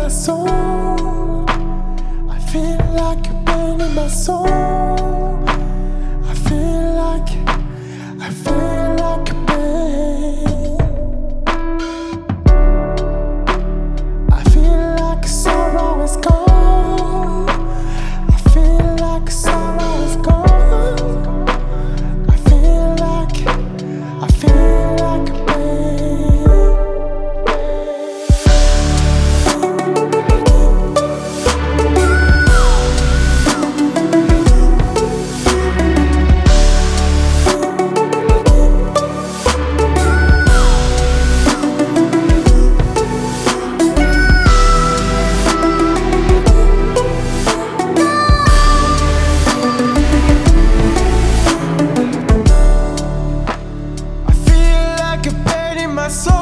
my soul. I feel like a pain in my soul. I feel like a pain. I feel like sorrow is gone. I feel like sorrow is gone. I feel like a pain. My soul.